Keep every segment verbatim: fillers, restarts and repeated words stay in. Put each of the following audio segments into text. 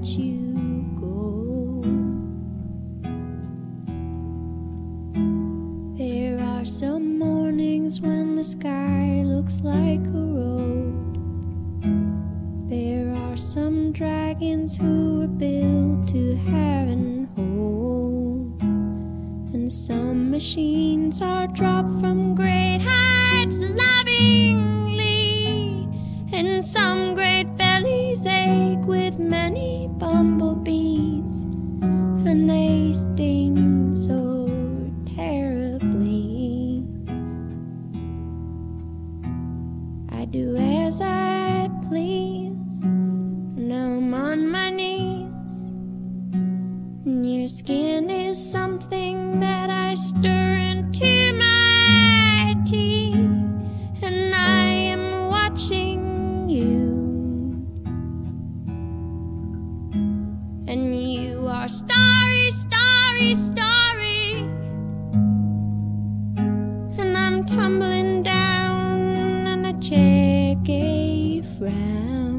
let you go. There are some mornings when the sky looks like a road. There are some dragons who were built to have and hold, and some machines are dropped from great heights lovingly, and some great bellies ache with many bumblebees, and they sting so terribly. I do as I please, now I'm on my knees, and your skin is something that I stir into my tea, and I am watching you, and you are starry, starry, starry, and I'm tumbling down, and I check a frown.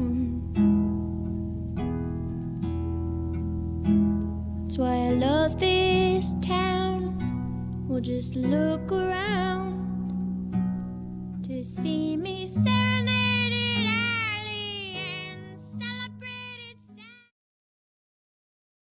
That's why I love this town. We'll just look around to see